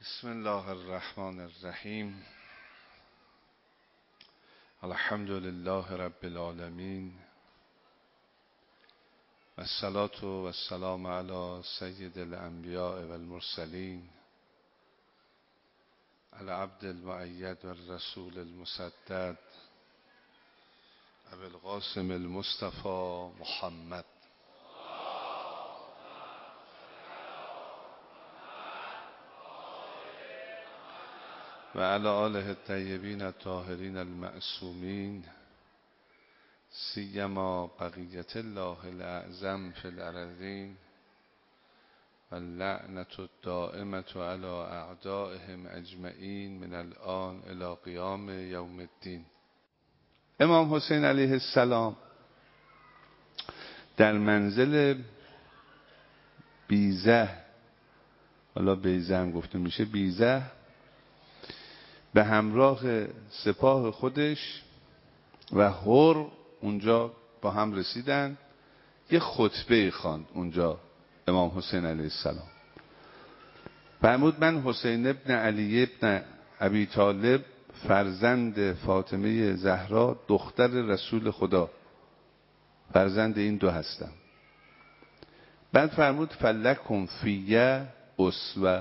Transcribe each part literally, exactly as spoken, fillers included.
بسم الله الرحمن الرحیم. الحمد لله رب العالمین و الصلاة و السلام علی سید الانبیاء و المرسلین العبد المؤید و الرسول المسدد ابی القاسم المصطفى محمد و علی آله الطیبین الطاهرین المعصومین سیما بقیت الله الاعظم فی الارضین و اللعنة الدائمة علی اعدائهم اجمعین من الان الی قیام یوم الدین. امام حسین علیه السلام در منزل بیزه، حالا بیزه هم گفته میشه، بیزه، به همراه سپاه خودش و حر اونجا با هم رسیدن. یه خطبه خواند اونجا امام حسین علیه السلام. فرمود من حسین ابن علی ابن ابی طالب فرزند فاطمه زهرا دختر رسول خدا، فرزند این دو هستم. بعد فرمود فلکم فیه اسوه،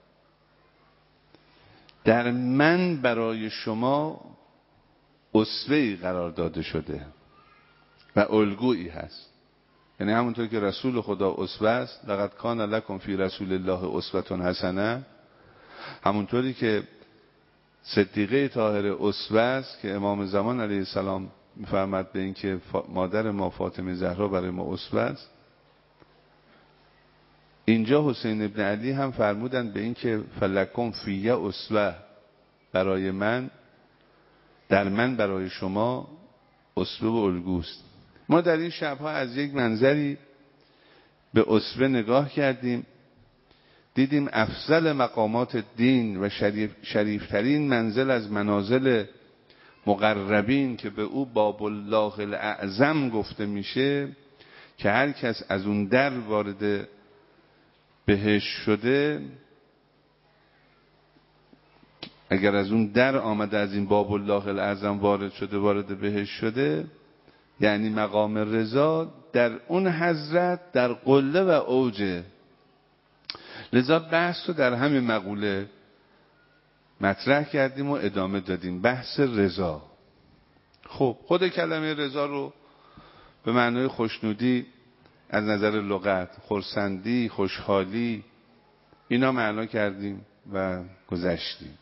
در من برای شما اسوه‌ای قرار داده شده و الگویی هست. یعنی همونطور که رسول خدا اسوه است، لقد کان لکم فی رسول الله اسوة حسنه، همونطوری که صدیقه طاهره اسوه است که امام زمان علیه السلام میفرماد به این که مادر ما فاطمه زهرا برای ما اسوه است، اینجا حسین ابن علی هم فرمودن به این که فلکم فیه اسوه، برای من، در من برای شما اسوه و الگوست. ما در این شبها از یک منظری به اسوه نگاه کردیم، دیدیم افضل مقامات دین و شریف شریفترین منزل از منازل مقربین که به او باب الله الاعظم گفته میشه، که هر کس از اون در وارد بهشت شده، اگر از اون در آمده، از این باب الله الاعظم وارد شده، وارد بهشت شده، یعنی مقام رضا در اون حضرت در قله و اوجه. لذا بحث رو در همین مقوله مطرح کردیم و ادامه دادیم، بحث رضا. خب خود کلمه رضا رو به معنای خوشنودی از نظر لغت، خرسندی، خوشحالی، اینا معنا کردیم و گذشتیم.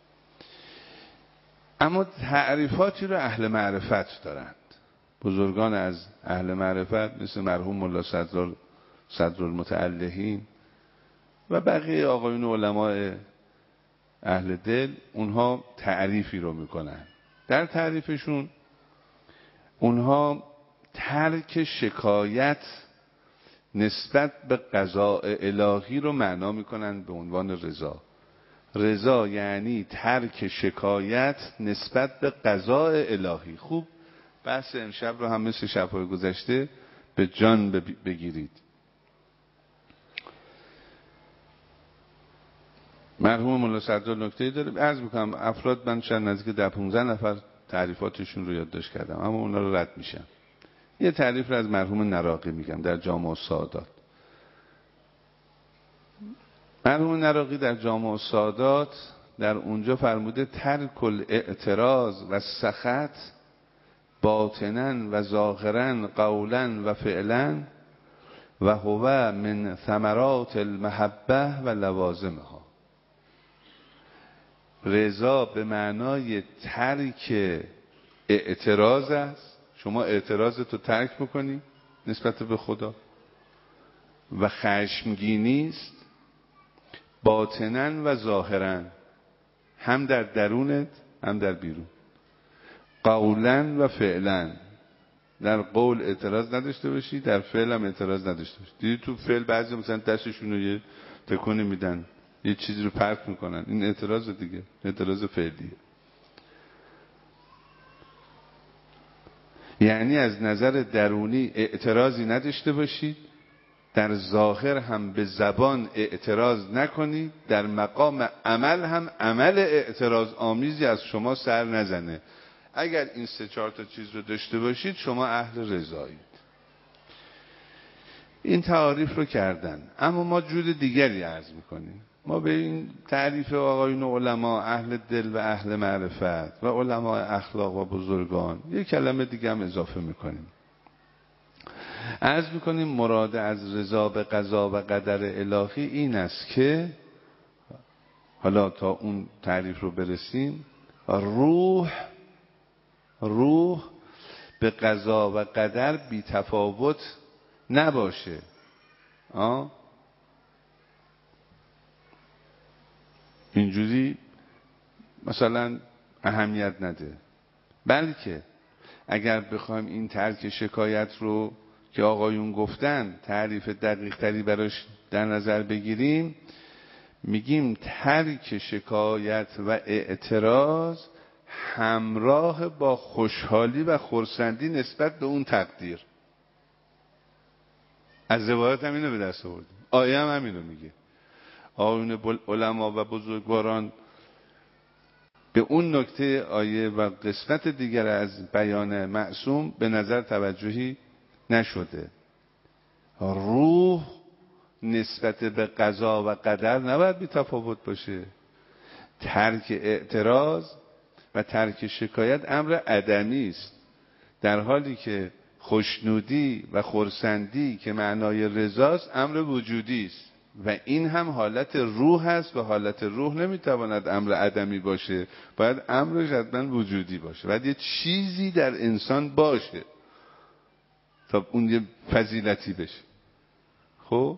اما تعریفاتی رو اهل معرفت دارند. بزرگان از اهل معرفت مثل مرحوم ملا صدر صدرالمتعلهین و بقیه آقایون علماء اهل دل، اونها تعریفی رو میکنن. در تعریفشون اونها ترک شکایت نسبت به قضاء الهی رو معنا میکنن به عنوان رضا. رضا یعنی ترک شکایت نسبت به قضاء الهی. خوب بحث امشب رو هم مثل شب‌های گذشته به جان بگیرید. مرحوم مولا صدر نکته داره عرض میکنم، افراد من چند نزدیک ده پونزده نفر تعریفاتشون رو یادداشت کردم، اما اونا رو رد میشم. یه تعریف رو از مرحوم نراقی میگم در جامع السعادات. مرحوم نراقی در جامع السعادات در اونجا فرموده ترک الاعتراض و سخط باطنا و ظاهرا قولا و فعلا و هو من ثمرات المحبه و لوازمها. رضا به معنای ترک اعتراض است، شما اعتراضت رو ترک بکنی نسبت به خدا، و خشمگینی است باطنا و ظاهرا، هم در درونت هم در بیرون، قولا و فعلا، در قول اعتراض نداشته باشی، در فعل هم اعتراض نداشته باشی. دیدی تو فعل بعضی مثلا دستشون رو یه تکونی میدن، یه چیزی رو پرت میکنن، این اعتراض دیگه، اعتراض فعلیه. یعنی از نظر درونی اعتراضی نداشته باشید، در ظاهر هم به زبان اعتراض نکنید، در مقام عمل هم عمل اعتراض آمیزی از شما سر نزنه. اگر این سه چهار تا چیز رو داشته باشید شما اهل رضایید. این تعاریف رو کردن، اما ما جور دیگری عرض میکنیم. ما به این تعریف آقایون علما اهل دل و اهل معرفت و علما اخلاق و بزرگان یک کلمه دیگه هم اضافه میکنیم. عرض میکنیم مراد از رضا به قضا و قدر الهی این است که، حالا تا اون تعریف رو برسیم، روح روح به قضا و قدر بی تفاوت نباشه. آه؟ اینجوری مثلا اهمیت نده، بلکه اگر بخوایم این ترک شکایت رو که آقایون گفتن تعریف دقیق تری براش در نظر بگیریم، میگیم ترک شکایت و اعتراض همراه با خوشحالی و خرسندی نسبت به اون تقدیر. از روایت هم اینو به دست آوردیم، آیه هم همینو میگه. آقایون علما و بزرگواران به اون نکته آیه و قسمت دیگر از بیان معصوم به نظر توجهی نشده. روح نسبت به قضا و قدر نباید بی تفاوت باشه. ترک اعتراض و ترک شکایت امر عدمی است، در حالی که خوشنودی و خرسندی که معنای رضاست امر وجودی است و این هم حالت روح است و حالت روح نمیتواند امر عدمی باشه، باید امرش حتما وجودی باشه، باید یه چیزی در انسان باشه تا اون یه فضیلتی بشه. خب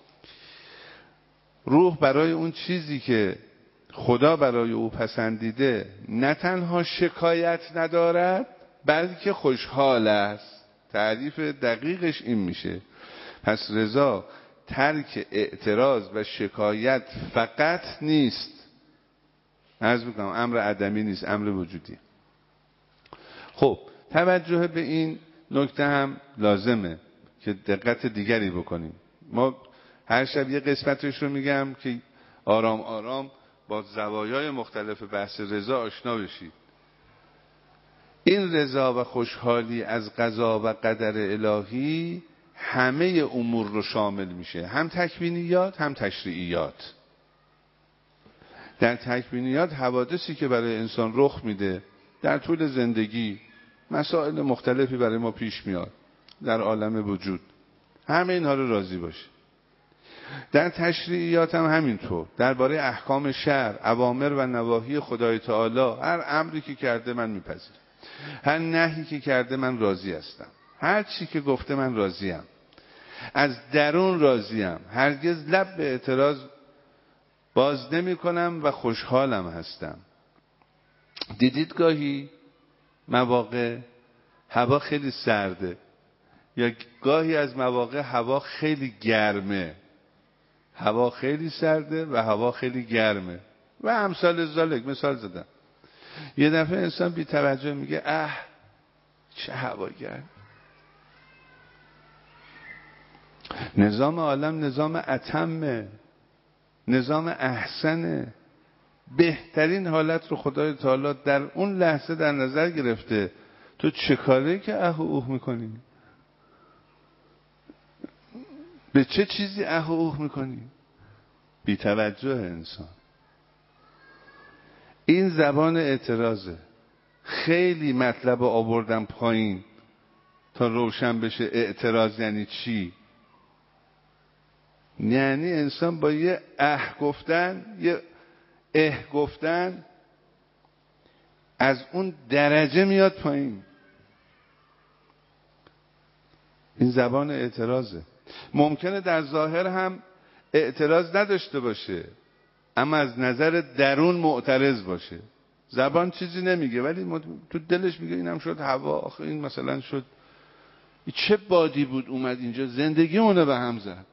روح برای اون چیزی که خدا برای او پسندیده نه تنها شکایت ندارد بلکه خوشحال است. تعریف دقیقش این میشه. پس رضا ترک اعتراض و شکایت فقط نیست، عرض میکنم امر عدمی نیست، امر وجودی. خب توجه به این نکته هم لازمه که دقت دیگری بکنیم. ما هر شب یه قسمتش رو میگم که آرام آرام با زوایای مختلف بحث رضا آشنا بشید. این رضا و خوشحالی از قضا و قدر الهی همه امور رو شامل میشه، هم تکوینیات هم تشریعیات. در تکوینیات حوادثی که برای انسان رخ میده در طول زندگی، مسائل مختلفی برای ما پیش میاد در عالم وجود، همه اینها رو راضی باشه. در تشریعیات هم همینطور، درباره احکام شرع، اوامر و نواهی خدای تعالی، هر امری که کرده من میپذیرم، هر نهی که کرده من راضی هستم، هر چی که گفته من راضیم، از درون راضیم، هرگز لب به اعتراض باز نمی کنم و خوشحالم هستم. دیدید گاهی مواقع هوا خیلی سرده یا گاهی از مواقع هوا خیلی گرمه، هوا خیلی سرده و هوا خیلی گرمه و امثال ذالک، مثال زدم. یه دفعه انسان بی توجه میگه اه چه هوا گرم. نظام عالم نظام اتمه، نظام احسنه، بهترین حالت رو خدای تعالی در اون لحظه در نظر گرفته. تو چه کاری که اه و اوه میکنی؟ به چه چیزی اه و اوه میکنی؟ بی توجه انسان. این زبان اعتراضه. خیلی مطلب آوردم پایین تا روشن بشه اعتراض یعنی چی. یعنی انسان با یه اه گفتن، یه اه گفتن، از اون درجه میاد پایین. این زبان اعتراضه. ممکنه در ظاهر هم اعتراض نداشته باشه اما از نظر درون معترض باشه. زبان چیزی نمیگه ولی تو دلش میگه اینم شد هوا، آخه این مثلا شد چه بادی بود اومد اینجا زندگیمونو به هم زد.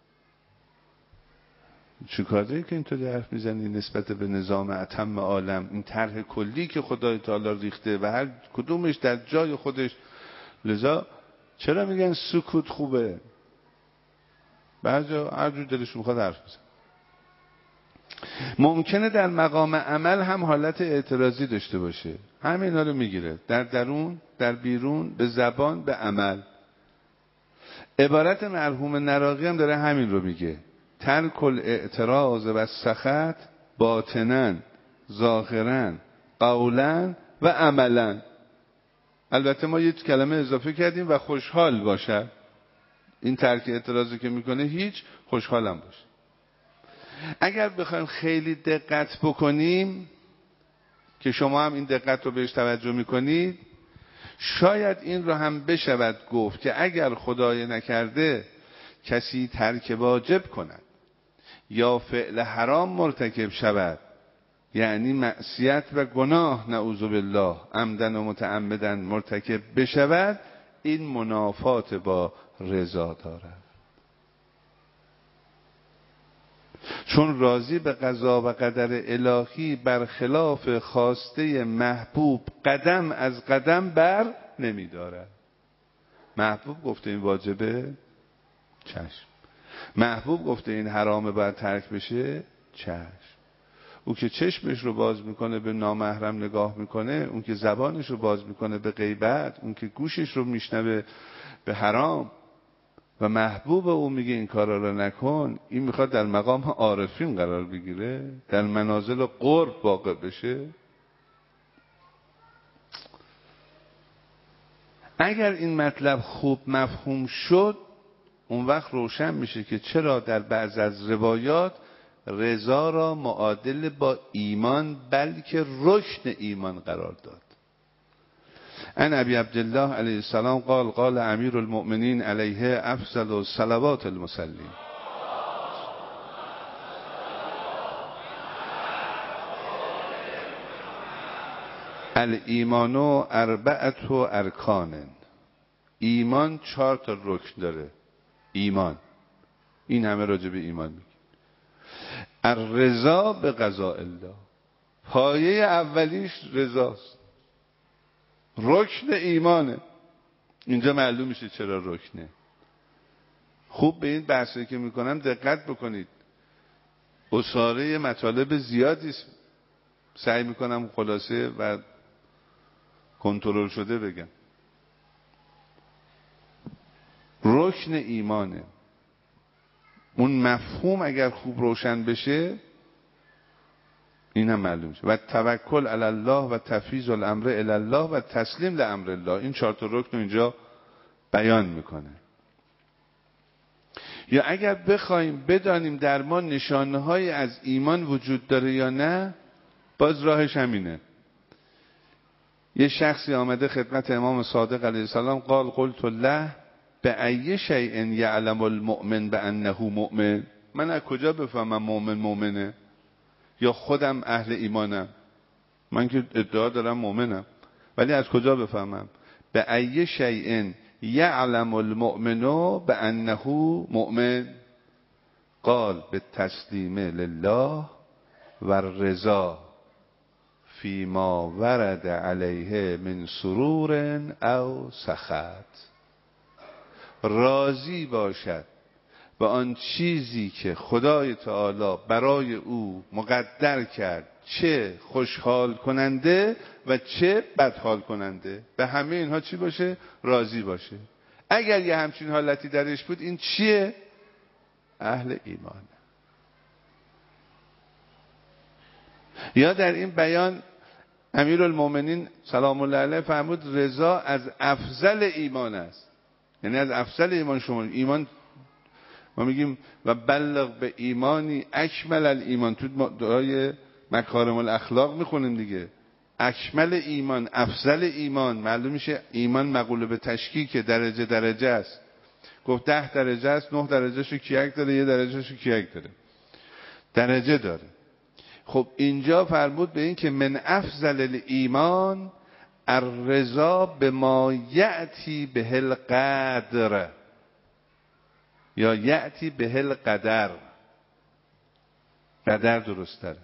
چه کاری که اینطوری حرف میزنی نسبت به نظام اتم عالم، این طرح کلی که خدای تعالی ریخته و هر کدومش در جای خودش. لذا چرا میگن سکوت خوبه؟ بعضی هر جور دلشون میخواد حرف بزن. ممکنه در مقام عمل هم حالت اعتراضی داشته باشه، همه اینا رو میگیره، در درون، در بیرون، به زبان، به عمل. عبارت مرحوم نراقی هم داره همین رو میگه، ترک الاعتراض و سخط باطناً ظاهراً قولاً و عملاً. البته ما یه کلمه اضافه کردیم و خوشحال باشد. این ترک اعتراضی که میکنه هیچ، خوشحالم باشه. اگر بخوایم خیلی دقت بکنیم که شما هم این دقت رو بهش توجه میکنید، شاید این رو هم بشود گفت که اگر خدای نکرده کسی ترک واجب کند یا فعل حرام مرتکب شود، یعنی معصیت و گناه نعوذ بالله عمدن و متعمدن مرتکب بشود، این منافات با رضا دارد. چون راضی به قضا و قدر الهی برخلاف خواسته محبوب قدم از قدم بر نمی دارد. محبوب گفته این واجبه، چشم. محبوب گفته این حرامه باید ترک بشه، چشم. او که چشمش رو باز میکنه به نامحرم نگاه میکنه، اون که زبانش رو باز میکنه به غیبت، اون که گوشش رو میشنوه به حرام و محبوب او میگه این کارا رو نکن، این میخواد در مقام عارفین قرار بگیره، در منازل قرب واقع بشه. اگر این مطلب خوب مفهوم شد، اون وقت روشن میشه که چرا در بعض از روایات رضا را معادل با ایمان بلکه رکن ایمان قرار داد. ان ابی عبدالله علیه السلام قال قال امیر المؤمنین علیه افضل الصلوات المصلین. الایمان اربعة ارکان. ایمان چهار تا رکن داره. ایمان، این همه راجع به ایمان میگه. الرضا به قضاء الله، پایه اولیش رضاست، رکن ایمانه. اینجا معلوم میشه چرا رکنه. خوب به این بحثی که میکنم دقت بکنید، اصاره مطالب زیادی سعی میکنم خلاصه و کنترل شده بگم. رکن ایمانه. اون مفهوم اگر خوب روشن بشه این هم معلوم میشه. و توکل علی الله و تفویض الامر الی الله و تسلیم لامر الله. این چهار تا رکن رو اینجا بیان میکنه. یا اگر بخوایم بدانیم در ما نشانه‌های از ایمان وجود داره یا نه، باز راهش همینه. یه شخصی آمده خدمت امام صادق علیه السلام، قال قلت له بأی شیء یعلم المؤمن بأنه مؤمن. من از کجا بفهمم مؤمن مؤمنه؟ یا خودم اهل ایمانم؟ من که ادعا دارم مؤمنم، ولی از کجا بفهمم؟ بأی شیء یعلم المؤمن بأنه مؤمن. قال بالتسلیم لله و الرضا فیما ورد علیه من سرور او سخط. راضی باشد به آن چیزی که خدای تعالی برای او مقدر کرد، چه خوشحال کننده و چه بدحال کننده. به همه اینها چی باشه؟ راضی باشه. اگر یه همچین حالتی درش بود، این چیه؟ اهل ایمان. یا در این بیان امیرالمومنین سلام الله علیه فرمود رضا از افضل ایمان است. یعنی از افضل ایمان شما ایمان، ما میگیم و بلغ به ایمانی اکمل الایمان، تو دعای مکارم الاخلاق میخونیم دیگه. اکمل ایمان، افضل ایمان، معلوم میشه ایمان مقوله به تشکیک، درجه درجه است. گفت ده درجه است، نه درجه شو کیک داره، یه درجه شو کیک داره، درجه داره. خب اینجا فرمود به این که من افضل الایمان الرضا بما یأتی به القدر یا یأتی به القدر. قدر درست تره.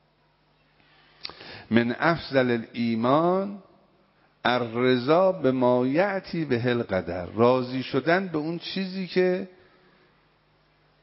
من افضل الایمان الرضا بما یأتی به القدر، راضی شدن به اون چیزی که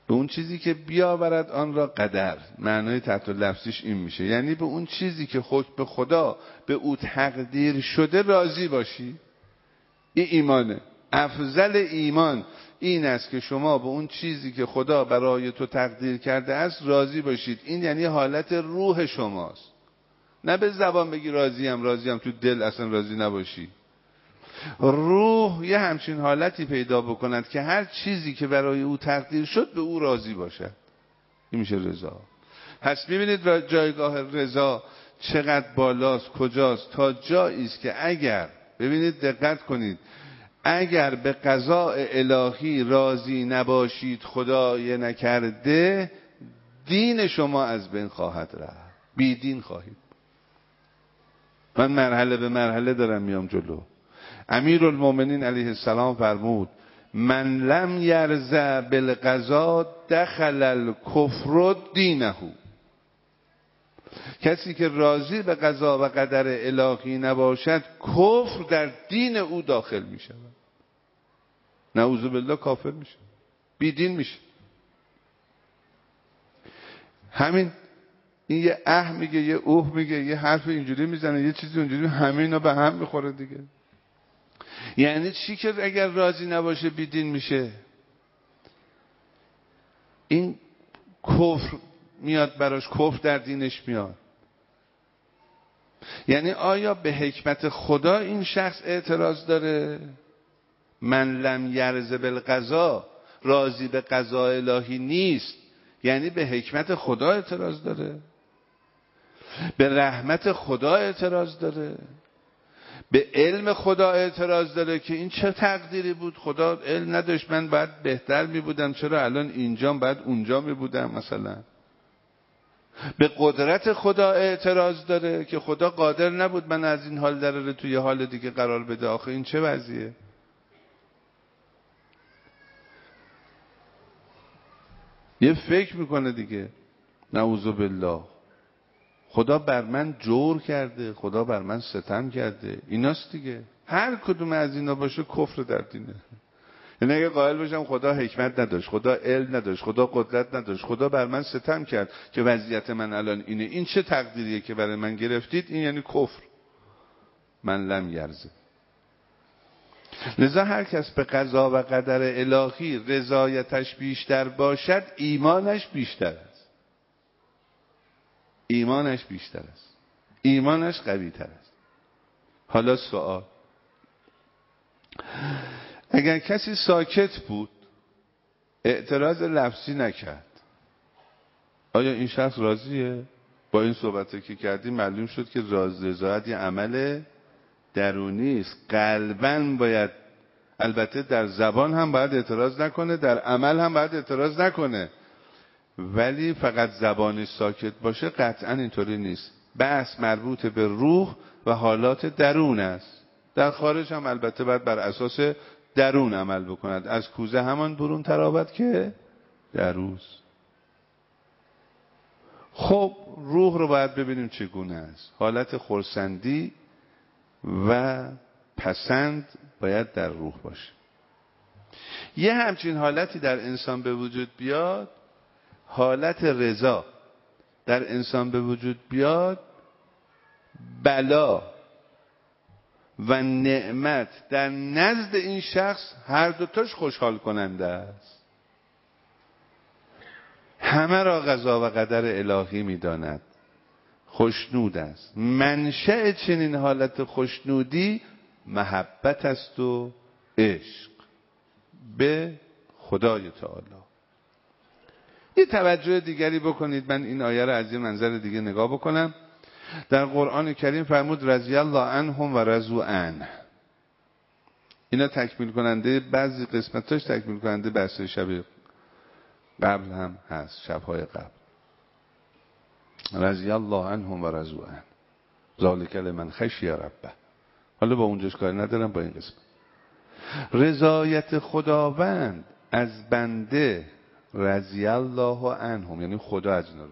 به اون چیزی که بیاورد آن را قدر. معنای تحت لفظیش این میشه، یعنی به اون چیزی که حکم خدا به او تقدیر شده راضی باشی. این ایمانه. افضل ایمان این است که شما به اون چیزی که خدا برای تو تقدیر کرده است راضی باشید. این یعنی حالت روح شماست، نه به زبان بگی راضیم راضیم تو دل اصلا راضی نباشی. روح یه همچین حالتی پیدا بکند که هر چیزی که برای او تقدیر شد به او راضی باشد. این میشه رضا. پس میبینید جایگاه رضا چقدر بالاست، کجاست؟ تا جایی است که اگر ببینید دقت کنید، اگر به قضاء الهی راضی نباشید خدای نکرده دین شما از بین خواهد رفت، بی دین خواهید. من مرحله به مرحله دارم میام جلو. امیرالمومنین علیه السلام فرمود من لم یرضى بالقضاء دخل الکفر دینه. کسی که راضی به قضا و قدر الهی نباشد کفر در دین او داخل می شود. نعوذ بالله کافر میشه، بی دین میشه. همین این یه اه میگه، یه اوه میگه، یه حرف اینجوری میزنه، یه چیزی اونجوری، همه اینا به هم میخوره دیگه. یعنی چی که اگر راضی نباشه بی دین میشه؟ این کفر میاد براش، کفر در دینش میاد. یعنی آیا به حکمت خدا این شخص اعتراض داره؟ من لم یرض بالقضا، راضی به قضا الهی نیست، یعنی به حکمت خدا اعتراض داره، به رحمت خدا اعتراض داره، به علم خدا اعتراض داره که این چه تقدیری بود، خدا علم نداشت، من باید بهتر می بودم، چرا الان اینجام باید اونجا می بودم مثلا. به قدرت خدا اعتراض داره که خدا قادر نبود من از این حال دراره توی حال دیگه قرار بده، آخه این چه وضعیه. یه فکر میکنه دیگه، نعوذ بالله، خدا بر من جور کرده، خدا بر من ستم کرده، ایناست دیگه. هر کدوم از اینا باشه کفر در دینه. یعنی اگه قائل باشم خدا حکمت نداشت، خدا علم نداشت، خدا قدرت نداشت، خدا بر من ستم کرد که وضعیت من الان اینه، این چه تقدیریه که برای من گرفتید، این یعنی کفر. من لم یرضه. لذا هر کس به قضا و قدر الهی رضایتش بیشتر باشد ایمانش بیشتر است، ایمانش بیشتر است، ایمانش قوی تر است. حالا سوال، اگر کسی ساکت بود اعتراض لفظی نکرد، آیا این شخص راضیه؟ با این صحبتی که کردیم معلوم شد که راز رضایت یه عمل درونی است. قلباً باید، البته در زبان هم باید اعتراض نکنه، در عمل هم باید اعتراض نکنه، ولی فقط زبانی ساکت باشه قطعاً اینطوری نیست. بحث مربوط به روح و حالات درون است. در خارج هم البته باید بر اساس درون عمل بکند. از کوزه همان برون ترابد که دروز. خب روح رو باید ببینیم چگونه است. حالت خرسندی و پسند باید در روح باشه. یه همچین حالتی در انسان به وجود بیاد، حالت رضا در انسان به وجود بیاد، بلا و نعمت در نزد این شخص هر دوتاش خوشحال کننده است. همه را قضا و قدر الهی می‌داند، خوشنود است. منشأ چنین حالت خوشنودی محبت است و عشق به خدای تعالی. یه توجه دیگری بکنید، من این آیه را از یه منظر دیگه نگاه بکنم. در قرآن کریم فرمود رضی الله عنهم و رضوا عنه. اینا تکمیل کننده، بعضی قسمتاش تکمیل کننده بحث شب قبل هم هست، شبهای قبل. رضی الله عنهم و رضوا عنه ذالک لمن خشی ربه. حالا با اونجاش کاری ندارم، با این قسمت. رضایت خداوند از بنده رضی الله عنهم، یعنی خدا از اینا رضا.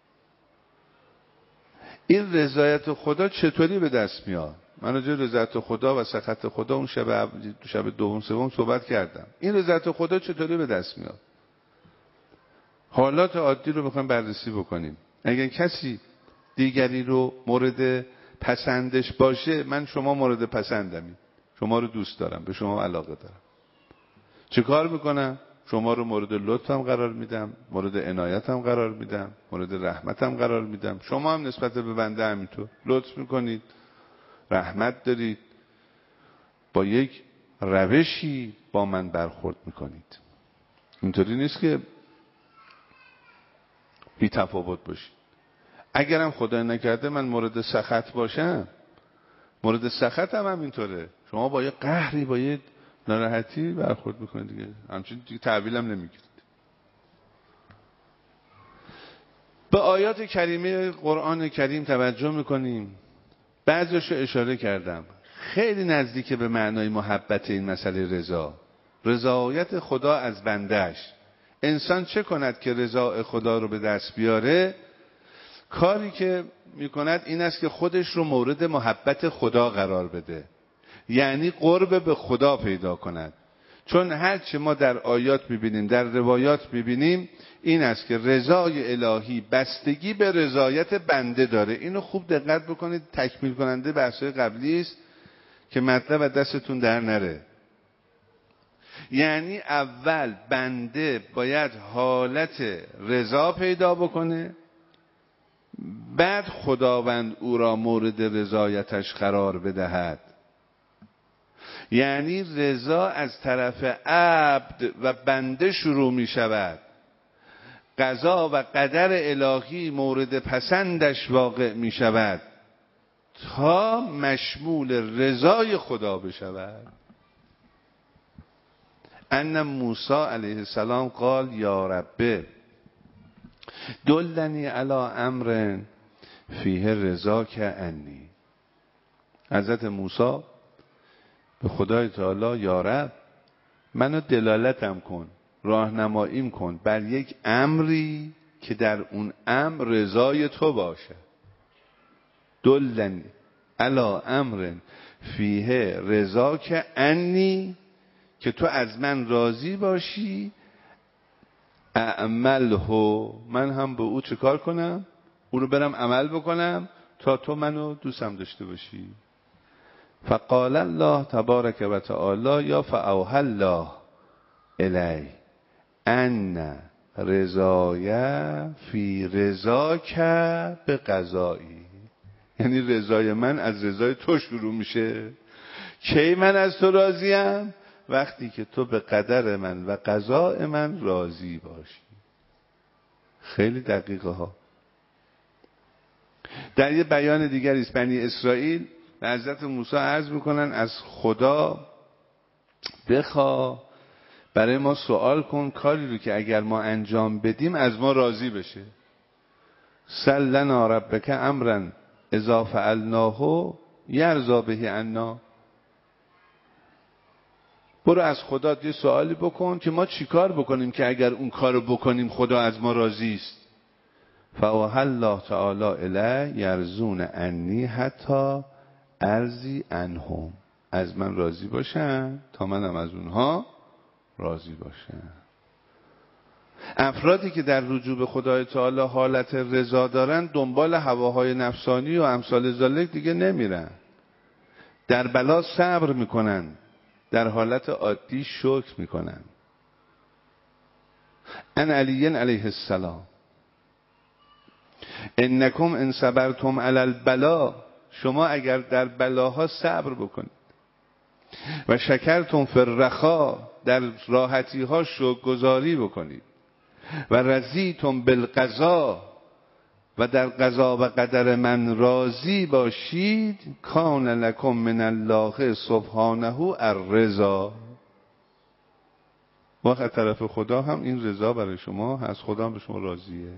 این رضایت خدا چطوری به دست میاد؟ من راجع به رضایت خدا و سخط خدا اون شب شب دوم سوم صحبت کردم. این رضایت خدا چطوری به دست میاد؟ حالات عادی رو بخوایم بررسی بکنیم. اگر کسی دیگری رو مورد پسندش باشه، من شما مورد پسندمی، شما رو دوست دارم، به شما علاقه دارم، چه کار میکنم؟ شما رو مورد لطفم قرار میدم، مورد عنایتم قرار میدم، مورد رحمتم قرار میدم. شما هم نسبت به بنده همینطور لطف میکنید، رحمت دارید، با یک روشی با من برخورد میکنید. اینطوری نیست که بی تفاوت باشید. اگرم خدا نکرده من مورد سخط باشم، مورد سخط هم همینطوره، شما با یه قهری، با یه ناراحتی برخورد میکنید دیگه، همچنین دیگه تحویل هم نمیگیرید. به آیات کریمه قرآن کریم توجه میکنیم، بعضیشو اشاره کردم، خیلی نزدیک به معنای محبت این مسئله رضا، رضایت خدا از بندهش. انسان چه کند که رضا خدا رو به دست بیاره؟ کاری که میکند این است که خودش رو مورد محبت خدا قرار بده، یعنی قرب به خدا پیدا کند. چون هرچه ما در آیات میبینیم، در روایات میبینیم، این است که رضای الهی بستگی به رضایت بنده داره. اینو خوب دقت بکنید، تکمیل کننده بحث‌های قبلی است که مطلب از دستتون در نره. یعنی اول بنده باید حالت رضا پیدا بکنه، بعد خداوند او را مورد رضایتش قرار بدهد. یعنی رضا از طرف عبد و بنده شروع می شود، قضا و قدر الهی مورد پسندش واقع می شود تا مشمول رضای خدا بشود. ان موسی علیه السلام قال یا رب دلنی علی امر فیه رضاک عنی. حضرت موسی به خدای تعالی یا رب منو دلالتم کن، راهنماییم کن بر یک امری که در اون امر رضای تو باشه. دلنی علی امر فیه رضاک عنی، که تو از من راضی باشی، اعمله، من هم به او چه کار کنم؟ او رو برم عمل بکنم تا تو منو دوستم داشته باشی. فقال الله تبارک و تعالی یا فاوحی الله الی ان رضای فی رضاک به قضایی. یعنی رضای من از رضای تو شروع میشه. کی من از تو راضیم؟ وقتی که تو به قدر من و قضاء من راضی باشی. خیلی دقیقه ها. در یه بیان دیگری است، بنی اسرائیل به حضرت موسی عرض میکنن از خدا بخوا برای ما سوال کن کاری رو که اگر ما انجام بدیم از ما راضی بشه. سل لنا ربک امرا اذا فعلناه یرضی به عنا. برو از خدا یه سوالی بکن که ما چیکار بکنیم که اگر اون کارو بکنیم خدا از ما راضی است. فاوحی الله تعالی الی یرزون عنی حتی ارضی عنهم. از من راضی باشن تا منم از اونها راضی باشن. افرادی که در رجوع به خدای تعالی حالت رضا دارن دنبال هواهای نفسانی و امثال ذالک دیگه نمیرن. در بلا صبر میکنن، در حالت عادی شکر میکنن. ان علی علیه السلام انکم ان صبرتم علی البلا، شما اگر در بلاها صبر بکنید و شکرتم فی الرخا، در راحتی ها شکرگزاری بکنید، و رضیتم بالقضا، و در قضا و قدر من راضی باشید، کان لکم من الله سبحانه الرضا. وقت طرف خدا هم این رضا برای شما هست، خدا هم به شما راضیه.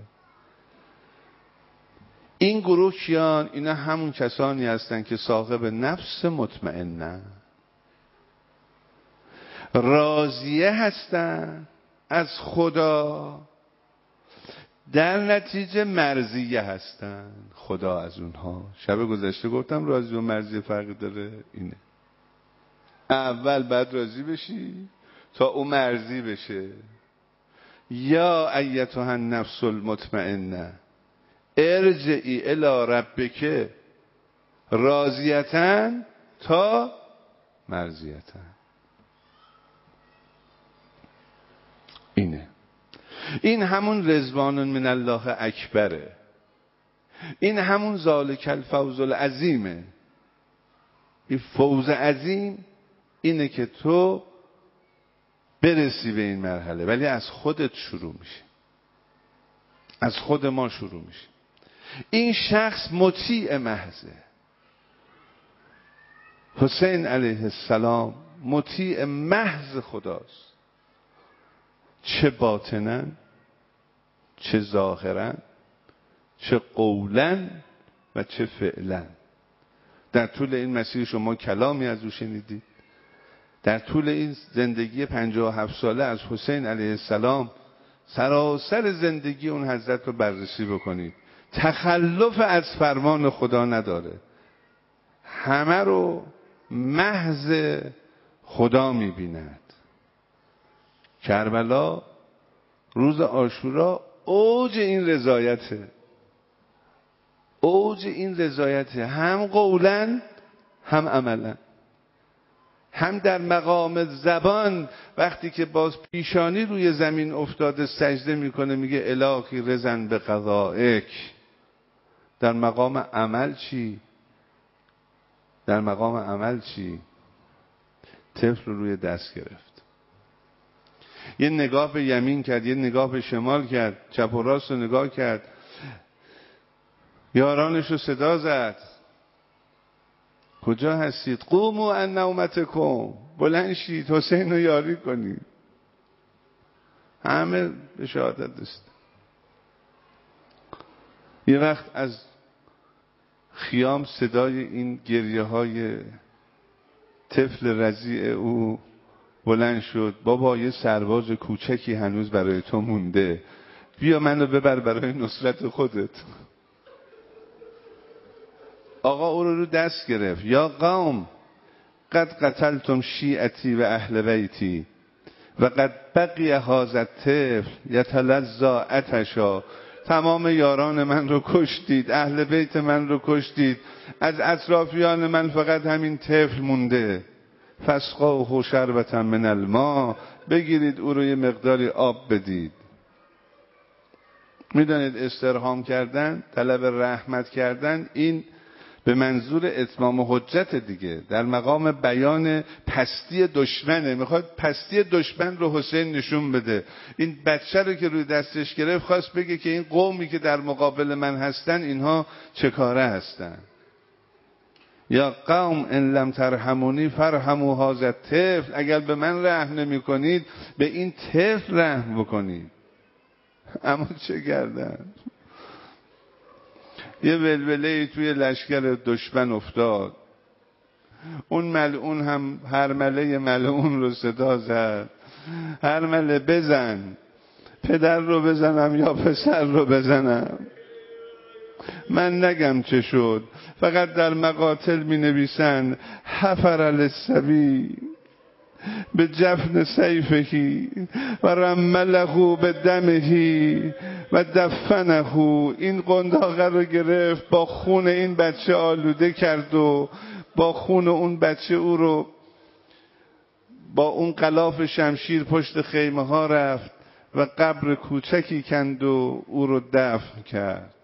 این گروه کیان؟ اینا همون کسانی هستن که صاحب نفس مطمئنن، راضیه هستن از خدا، در نتیجه مرضیه هستن خدا از اونها. شب گذشته گفتم راضی و مرضیه فرقی داره. اینه اول بعد راضی بشی تا اون مرضی بشه. یا ایتها النفس المطمئنه ارجعی الی ربک راضیة تا مرضیة. اینه، این همون رضوان من الله اکبره، این همون ذالک الفوز العظیمه. این فوز عظیم اینه که تو برسی به این مرحله، ولی از خودت شروع میشه، از خود ما شروع میشه. این شخص مطیع محضه، حسین علیه السلام مطیع محض خداست، چه باطناً چه ظاهراً چه قولاً و چه فعلاً. در طول این مسیر شما کلامی از او شنیدید، در طول این زندگی پنجاه و هفت ساله از حسین علیه السلام سراسر زندگی اون حضرت رو بررسی بکنید، تخلف از فرمان خدا نداره، همه رو محض خدا میبیند. کربلا روز عاشورا اوج این رضایته، اوج این رضایته، هم قولاً هم عملاً. هم در مقام زبان وقتی که باز پیشانی روی زمین افتاده سجده میکنه میگه الهی رضا به قضائک. در مقام عمل چی؟ در مقام عمل چی؟ طفل رو روی دست گرفت، یه نگاه به یمین کرد، یه نگاه به شمال کرد، چپ و راست رو نگاه کرد، یارانش رو صدا زد، کجا هستید؟ قوموا عن نومتکم، بلند شید حسین رو یاری کنید. همه به شهادت رسید. یه وقت از خیام صدای این گریه های طفل رضیع او بلند شد، بابا یه سرباز کوچکی هنوز برای تو مونده، بیا منو ببر برای نصرت خودت. آقا او رو رو دست گرفت، یا قوم قد قتلتم شیعتی و اهل بیتی و قد بقی هذا الطفل یتلظی عطشا. تمام یاران من رو کشتید، اهل بیت من رو کشتید، از اطرافیان من فقط همین طفل مونده. فاسقوه شربة من الماء، بگیرید او رو یه مقداری آب بدید. میدانید استرهام کردن، طلب رحمت کردن، این به منظور اتمام حجت دیگه، در مقام بیان پستی دشمنه، میخواد پستی دشمن رو حسین نشون بده. این بچه رو که روی دستش گرفت خواست بگه که این قومی که در مقابل من هستن اینها چه کاره هستن. یا قوم ان لم ترحمونی فرحموا هذا الطفل، اگر به من رحم نمی کنید به این طفل رحم بکنید. اما چه کردن؟ یه ولوله توی لشکر دشمن افتاد، اون ملعون هم هرمله ملعون رو صدا زد، هرمله بزن، پدر رو بزنم یا پسر رو بزنم؟ من نگم چه شد، فقط در مقاتل می نویسن حفر للصبی به جفن سیفهی و رمله به دمهی و دفنه. این قنداقه رو گرفت، با خون این بچه آلوده کرد و با خون اون بچه او رو با اون غلاف شمشیر پشت خیمه ها رفت و قبر کوچکی کند و او رو دفن کرد.